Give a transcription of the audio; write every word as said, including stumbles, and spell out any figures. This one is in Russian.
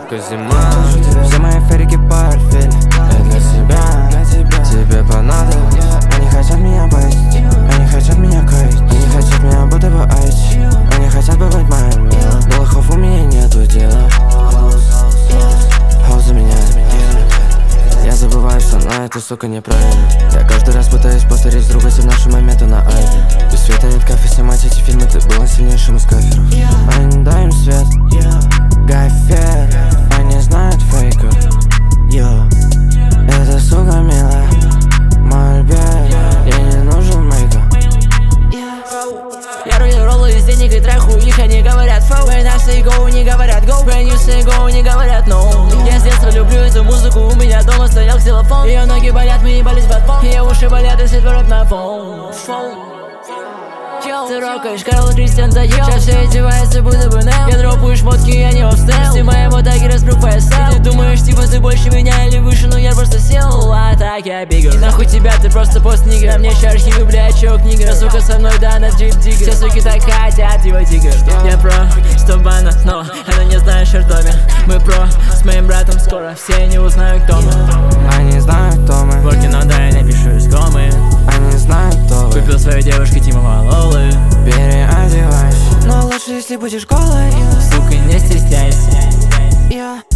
сука, зима. Все мои ферики портфель. Я для себя, Для тебя. тебе понадобилось. Они хотят меня быть, они хотят меня кайф. Они хотят меня будто бы айч. Они хотят побыть моим милым. Но лохов у меня нету дела. Хаус за меня. Я забываю, что на это, сука, неправильно. Я каждый раз пытаюсь повторить с другой все наши моменты на айпе. Без света нет кафе, снимать эти фильмы, ты была сильнейшим из каферов. Они не дай им свет, гафер. Они знают фейков, йо. Это, сука, милая, мой бед. Я не нужен мейкап. Я рулю роллы из денег и траху их, они говорят фау. When I say go, не говорят go. When you say go, не говорят no. Я с детства люблю эту музыку, у меня дома стоял ксилофон. Ее ноги болят, мои болеть батон. Ее уши болят, если дворот на фон. Ты рокаешь, Карл Кристиан заел. Сейчас все одеваются, будто бы Нел. Я дропаю шмотки, я не обстрел. Снимаю мотаги, разбрух поясал. Ты думаешь, типа ты больше меня или выше, но я просто сел. А так я бегаю. И нахуй тебя, ты просто пост нигер. А мне еще архивы, блядь, чё книга. Сука со мной, да, на джип диггер. Все суки так хотят его тигр. Я про, что бана, но она не знает шертоме. Мы про, с моим братом скоро все не узнают, кто мы. Они знают, кто мы. Working on that, я напишу из комы. Они знают, кто вы. Купил своей девушке Тима Малолы. Переодевайся. Но лучше, если будешь голой. Сука, не стесняйся. Я